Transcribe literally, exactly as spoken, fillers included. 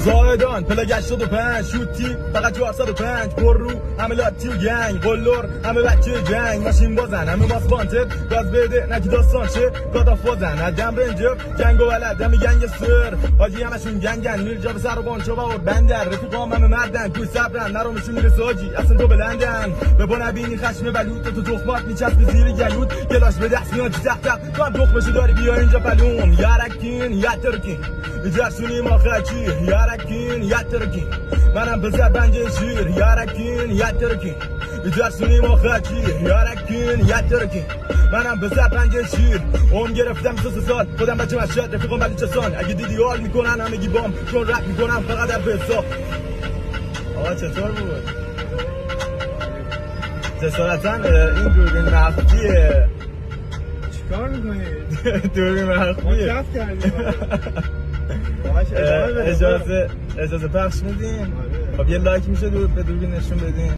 زاهدان پلاگ هشتاد و پنج شوتی فقط چهارصد و پنج پر رو همه لاتی و گنگ قلور همه بچه جنگ ماشین بازن همه ماس وانتد گاز بده نکی داستان شه گادا فازن ادم رنجر جنگ و ولد دمی گنگ سر حاجی همشون گنگن میر جا به سر و بانچو و بندر رفیقام همه مردن توی صبرن نرومشون میرسه حاجی اصلا تو بلندن به با نبینی خشم بلوط تو تخمات میچسب زیر گلوت گلاش به دست میاد تق تق تو هم تخمشو داری بیا اینجا پلوم یارکین یترکین جرسونی ما خاکی یارکین یترکین منم بزر بنجه شیر یارکین یترکین جرسونی ما خاکی یارکین یترکین منم بزر پنجه شیر اون گرفتم سه سال خودم بچه مشهد رفیقم ولی چسان اگه دیدی حال میکنن همگی بام چون رپ میکنم فقط در حساب. آقا چطور بود؟ جسارتا این دوربین مخفیه. چیکار میکنی؟ دوربین مخفیه. ما کف کردیم. اجازه اجازه پخش میدیم؟ خب یه لایک میشه دور به دوربین نشون بدین.